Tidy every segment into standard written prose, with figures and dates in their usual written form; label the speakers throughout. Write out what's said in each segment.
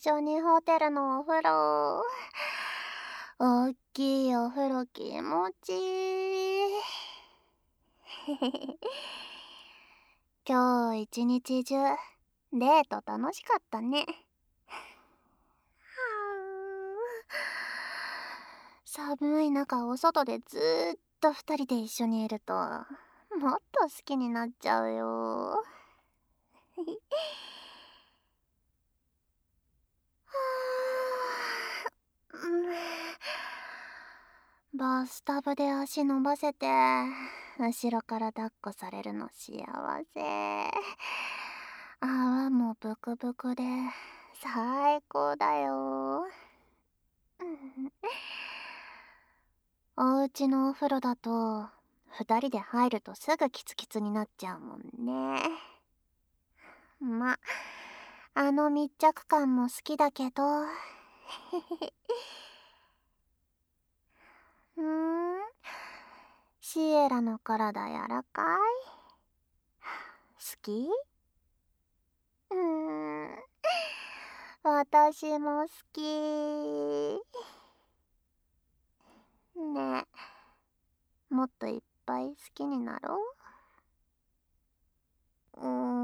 Speaker 1: 緒にホテルのお風呂。おっきいお風呂気持ちいい。今日一日中、デート楽しかったね。寒い中お外でずーっと二人で一緒にいると、もっと好きになっちゃうよ。バスタブで足伸ばせて、後ろから抱っこされるの幸せ。泡もブクブクで、最高だよ。お家のお風呂だと、二人で入るとすぐキツキツになっちゃうもんね。あの密着感も好きだけど。シエラの体柔らかい？好き？私も好き。ねえ、もっといっぱい好きになろう。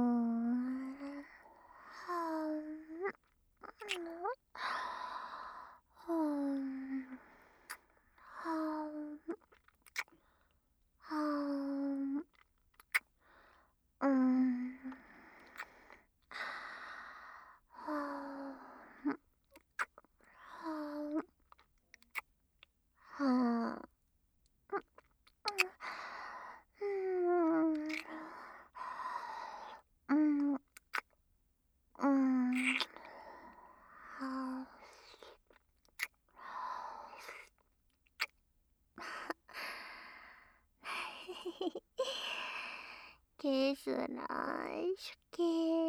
Speaker 1: キス大好き。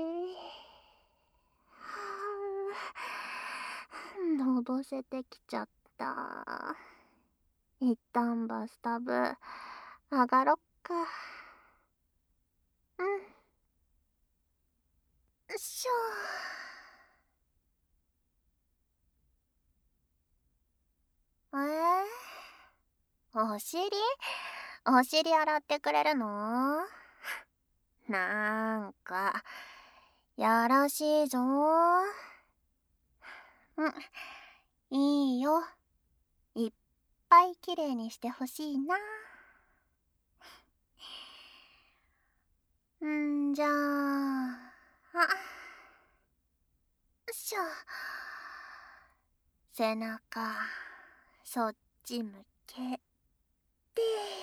Speaker 1: のぼせてきちゃった。一旦バスタブ上がろっか。よっしょ。お尻洗ってくれるの？なんか、やらしいぞ。いいよ。いっぱいきれいにしてほしいな。じゃあ、よっしょ。背中、そっち向けて、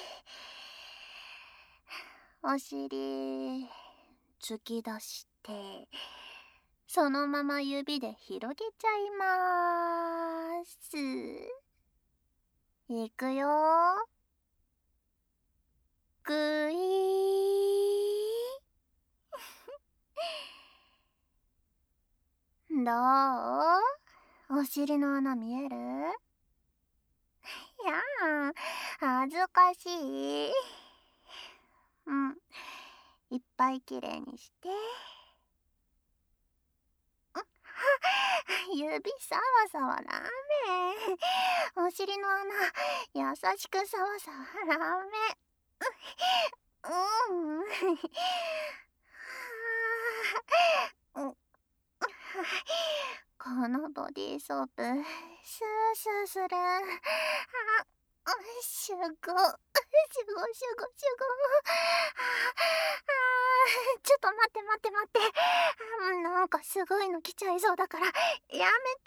Speaker 1: お尻、突き出して、そのまま指で広げちゃいまーす。いくよー。ぐいー。どう？お尻の穴見える？いやー、恥ずかしい。いっぱいきれいにして。指さわさわラーメン。お尻の穴、優しくさわさわラーメン。このボディーソープ、スースーする。シュゴ、シュゴシュゴシュゴ。ちょっと待って待って待って。なんかすごいの来ちゃいそうだから、やめて。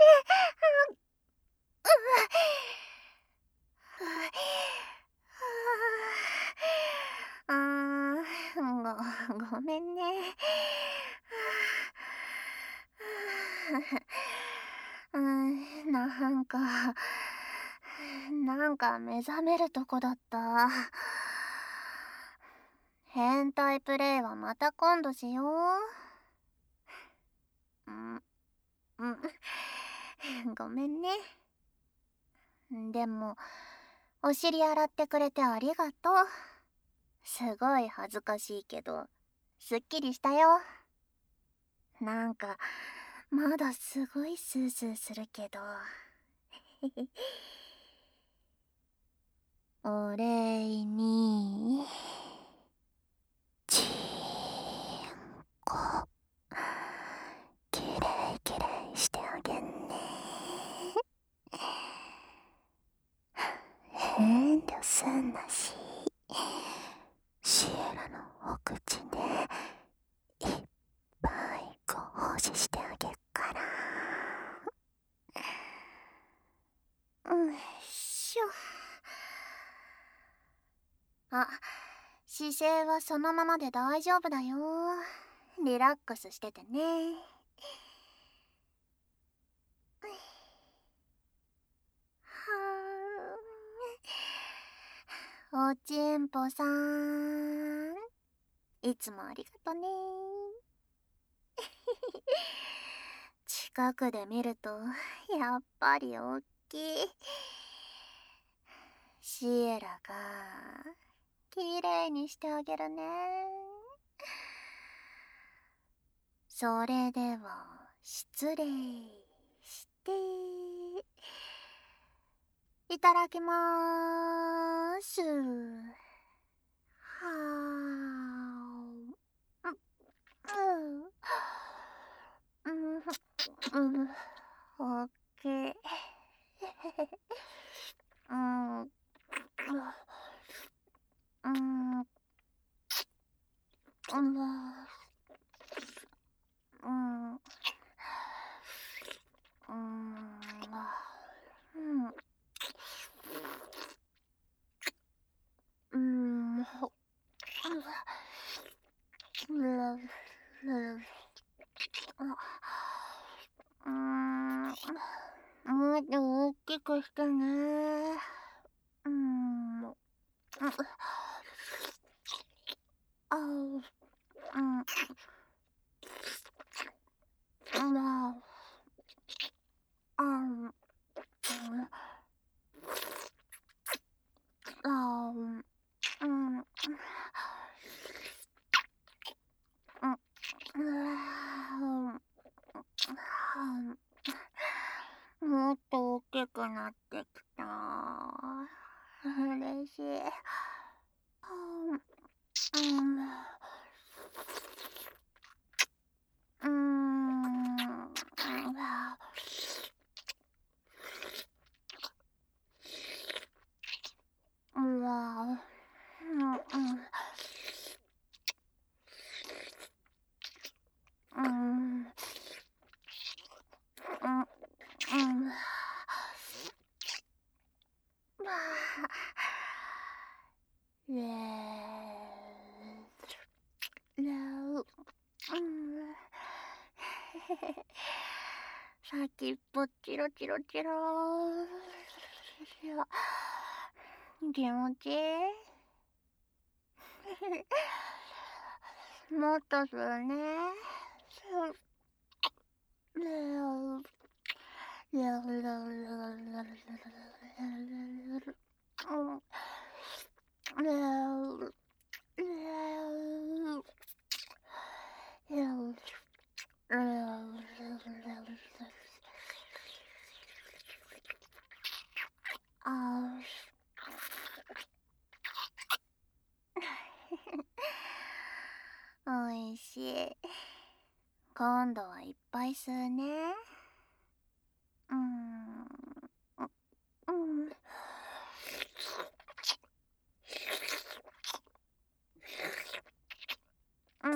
Speaker 1: ごめんね。なんか目覚めるとこだった。変態プレイはまた今度しよう。ごめんね。でも、お尻洗ってくれてありがとう。すごい恥ずかしいけど、すっきりしたよ。なんか、 まだすごいスースーするけど。お礼に、ちーんこ、きれいきれいしてあげんね。遠慮すんなし。シエラのお口でいっぱいご奉仕してあげっから。よいしょ。あ、姿勢はそのままで大丈夫だよ。リラックスしててね。おちんぽさん、いつもありがとね。近くで見るとやっぱりおっきい。シエラがきれいにしてあげるね。それでは失礼して、いただきまーす。はーおっきい。うん、うん、うん、うん、うん、もっと大きくしてね。うん、あう、うん、あう、あう、うん、もっと大きくなってきた。嬉しい。うん。うわ。うん。先っぽチロチロチロ。気持ちいい。もっとするね。あおいしい。今度はいっぱい吸うね。うん。うん。うん。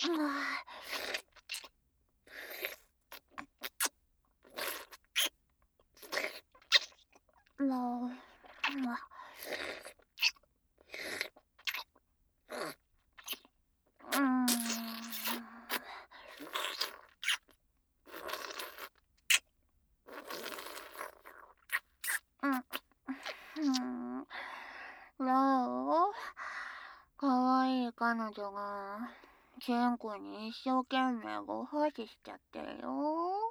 Speaker 1: どう？かわいい彼女がチェンコに一生懸命ご奉仕しちゃってるよ。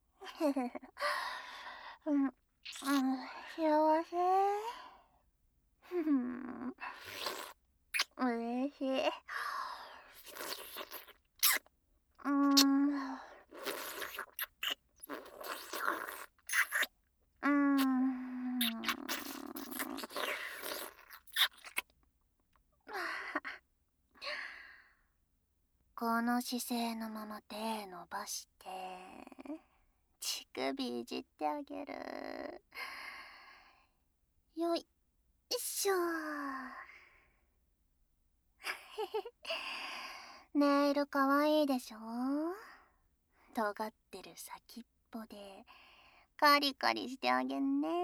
Speaker 1: うん、幸せ。嬉しい。うん。 この姿勢のまま手伸ばして乳首いじってあげる。よいしょネイルかわいいでしょ。尖ってる先っぽでカリカリしてあげんね。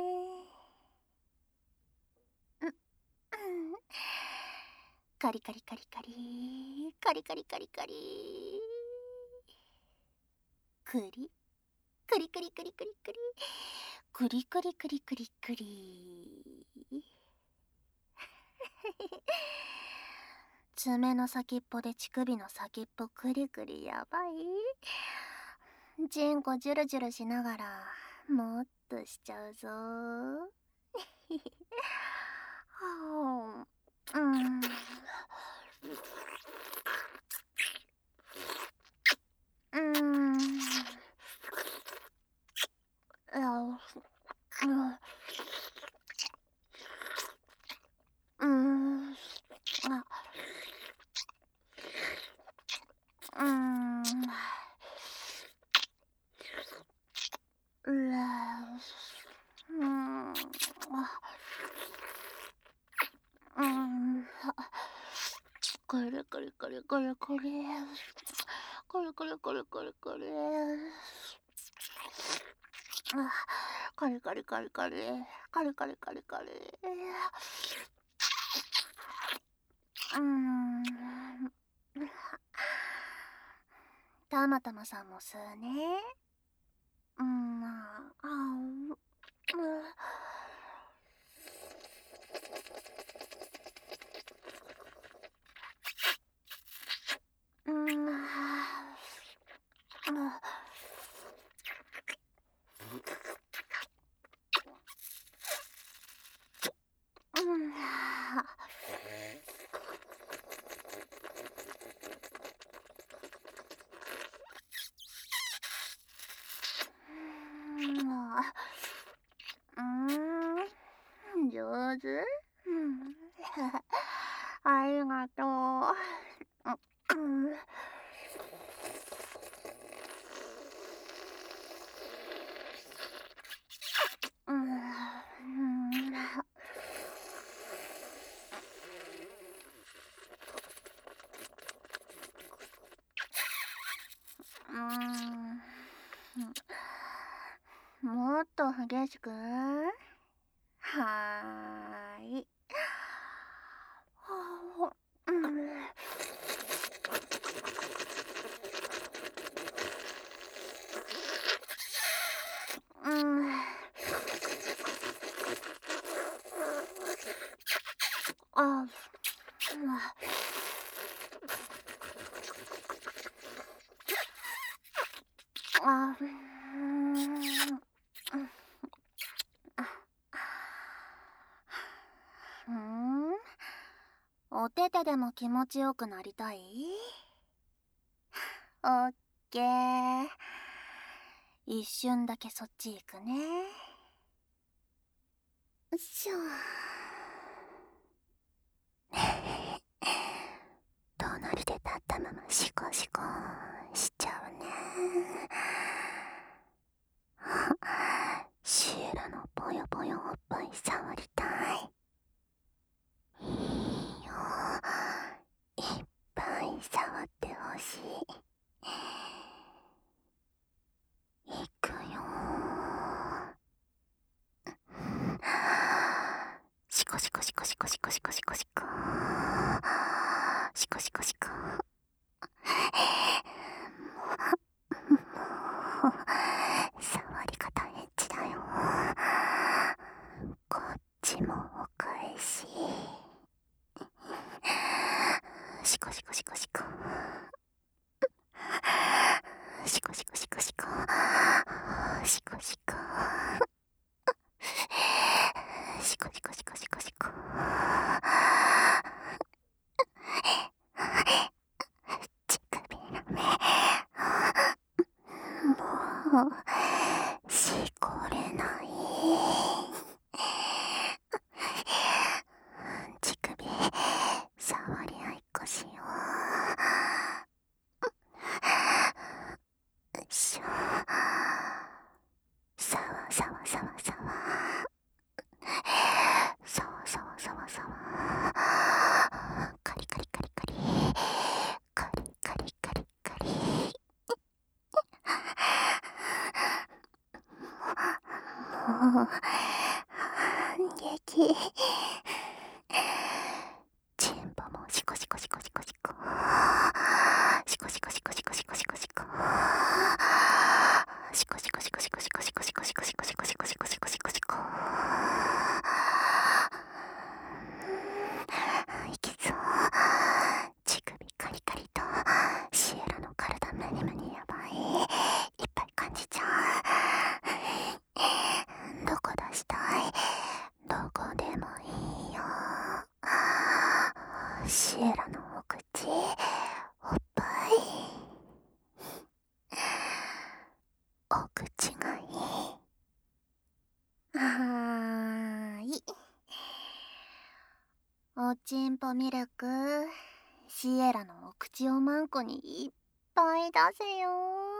Speaker 1: カリカリカリカリカリカリカリカリクリクリクリクリクリクリクリクリクリクリクリ爪の先っぽで乳首の先っぽクリクリやばい。チンコジュルジュルしながらもっとしちゃうぞ。これこれこれこれこれこれこれこれこれこれこれこれこれこれこれこれこれこれこれたまたまさんも吸うね。上手。ありがとう。もっと激しく。はーい。お手手でも気持ちよくなりたい？オッケー。一瞬だけそっち行くね。よいしょ。隣で立ったままシコシコしちゃうね。シエラのぽよぽよおっぱい触りたい。いいよ。いっぱい触ってほしい。いくよ。シコシコシコシコシコシコシコシコシコシコシコ。触り方エッチだよ。こっちもお返し。シコシコシコシコシコシコシコシコシコシコシコシコシコシコシコ。乳首の目。もうしこれない。乳首触り合いっこしよう。 激。チンポもシコシコシコシコシコ。シコシコシコシコシコシコシコ。シコシコシコシコシコシコシコシコシコシコシコシコシコシコシコ。いけそう。乳首カリカリとシエラの体ムニムニやばい。いっぱい感じちゃう。どこ出したい？どこでもいいよ。シエラのお口、おっぱい。お口がいい。はーい。おちんぽミルク、シエラのお口をマンコにいっぱい出せよ。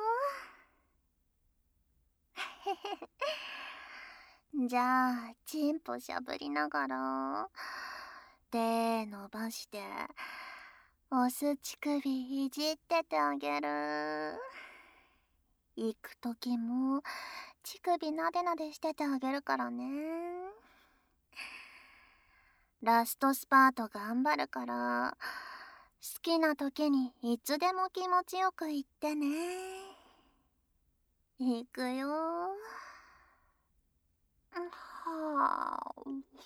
Speaker 1: じゃあチンポしゃぶりながら手伸ばしてオス乳首いじっててあげる。行くときも乳首なでなでしててあげるからね。ラストスパート頑張るから好きな時にいつでも気持ちよく言ってね。いくよ。はあ。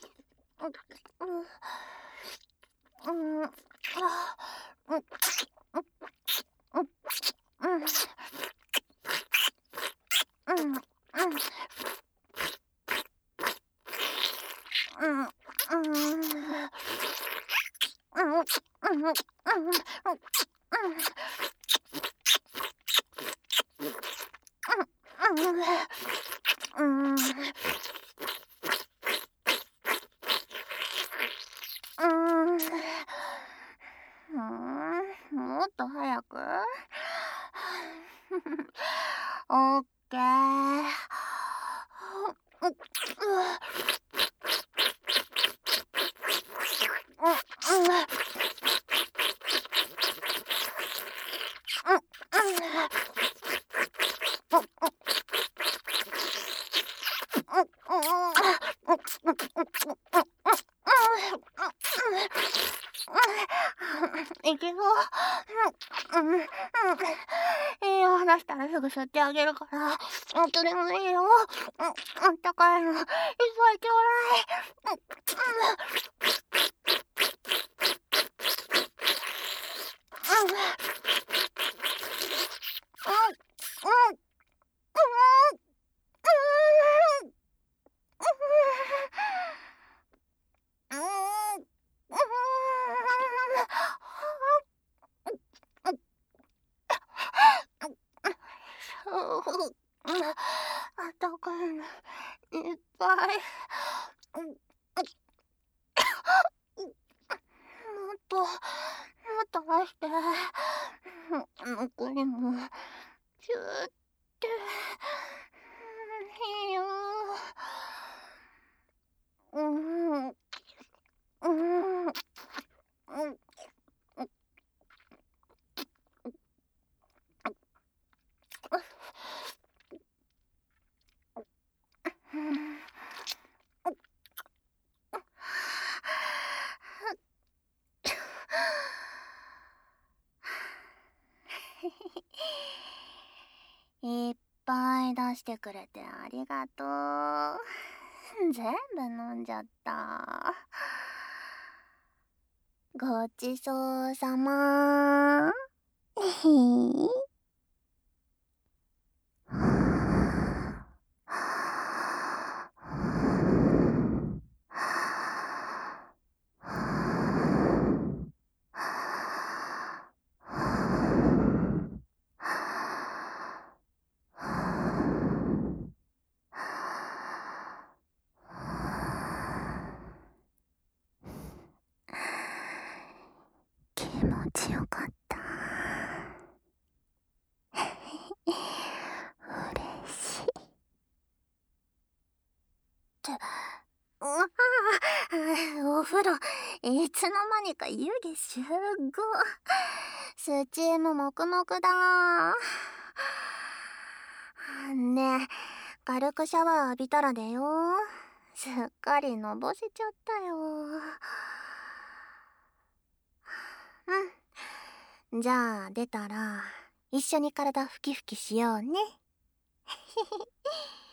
Speaker 1: もっと早く。オッケー。いけそう。いいよ、話したらすぐ吸ってあげるから。どれもいいよ。あったかいのいっぱいちょうだい。あったかいのいっぱい。もっと出して。残りもキューっていいよ。いっぱい出してくれてありがとう。全部飲んじゃった。ごちそうさま。気持ちよかった。嬉しい。お風呂いつの間にか湯気集合。スチームもくもくだ。ねえ、 軽くシャワー浴びたら出よう。すっかりのぼせちゃったよ。うん。じゃあ出たら一緒に体ふきふきしようね。